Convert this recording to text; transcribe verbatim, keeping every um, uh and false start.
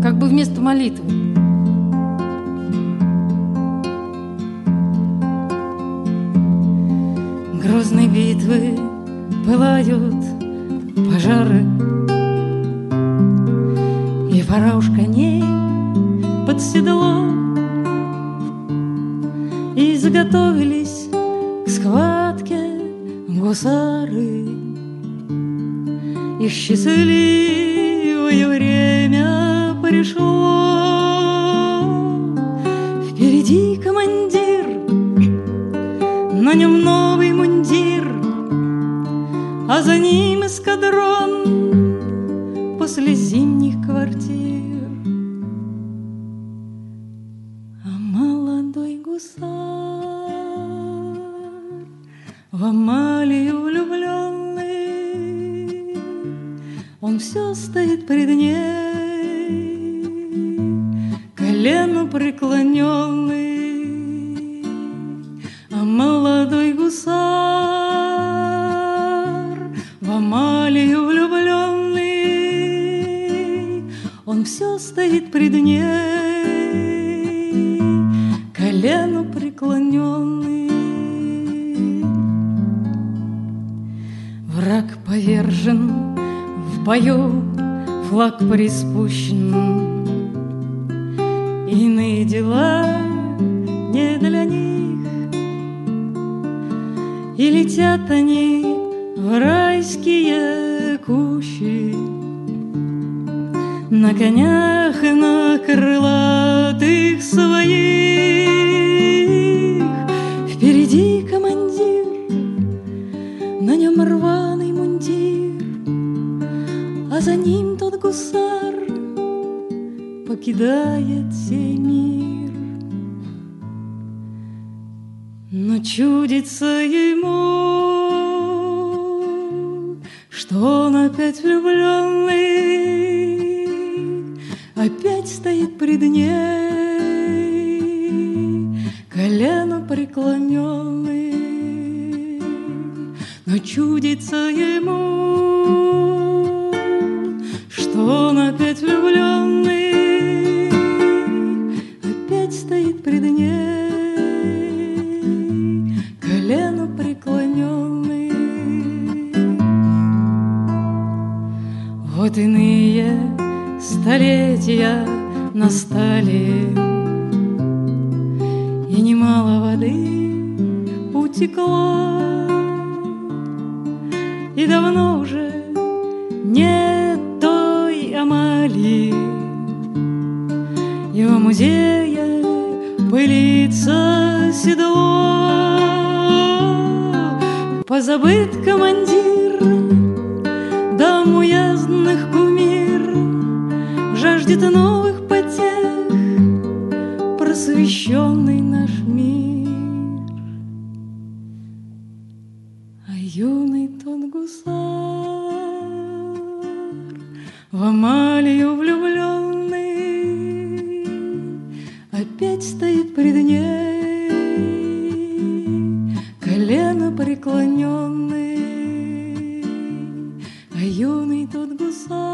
как бы вместо молитвы. Грозной битвы пылают пожары, и пора уж коней под седло, и заготовились к схватке гусары. И счастливое время пришло. Впереди командир, на нем новый мундир, а за ним эскадрон после зимних квартир. А молодой гусар, в Амалию влюбленный, он все стоит пред ней, колену преклоненный. А молодой гусар, в Амалию влюбленный, он все стоит пред ней, колену преклоненный. Враг повержен в бою, флаг приспущен, иные дела не для них. И летят они в райские кущи на конях и на крылатых своих. Впереди командир, на нем рваный мундир, а за ним тот гусар покидает сей мир. Но чудится ему, что он опять влюбленный, опять стоит пред ней, колено преклоненный. Но чудится ему, что он опять влюбленный, опять стоит пред ней, колено преклоненный. Вот иные столетия настали, и немало воды утекло, и давно уже нет той Амалии, и в музее пылится седло. Позабыт командир, дам уездных кумир, жаждет новых потех просвещенный наш мир. А юный тот гусар, в Амалию влюбленный, опять стоит пред ней, колено преклоненный. А юный тот гусар,